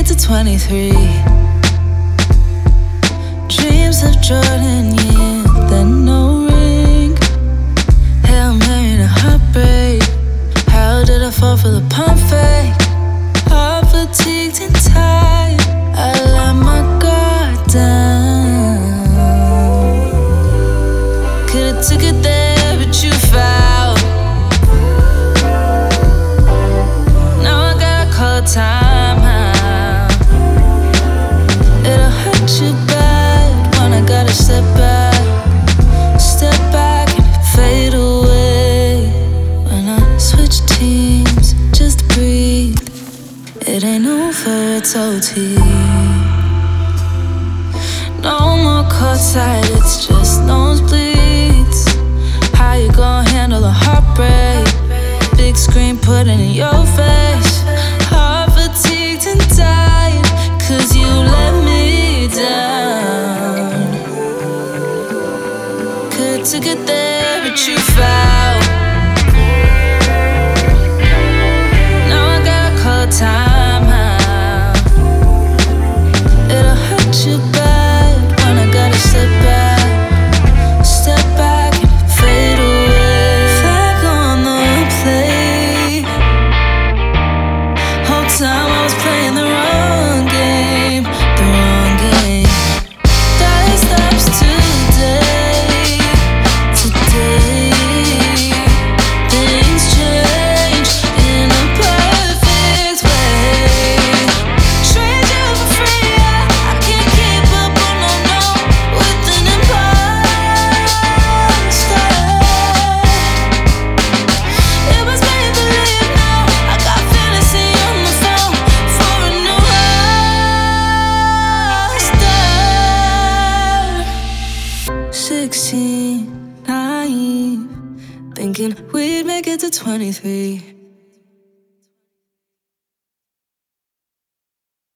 to 23. Dreams of Jordan, yeah, then no ring. Hail Mary and a heartbreak. How did I fall for the pump fake? All fatigued and tired, I let my guard down. Could've took it there, but you fouled. Now I gotta call time out. It'll hurt you bad when I gotta step back and fade away. When I switch teams, just breathe. It ain't over, it's OT. No more courtside, it's just nosebleeds. How you gon' handle a heartbreak? Big screen put it in your face. Heart fatigued and tired, 'cause you let me down. Could've took it there, but you fouled. Now I gotta call time out. It'll hurt you bad when I gotta step back and fade away. Flag on the play. Whole time I was playing the wrong game. Daddy stops today. Things change in a perfect way. Trade you for free, I can't keep up on no with an imposter. It was made believe now. I got fantasy on the phone for a new roster. 16, naive, thinking we'd make it to 23.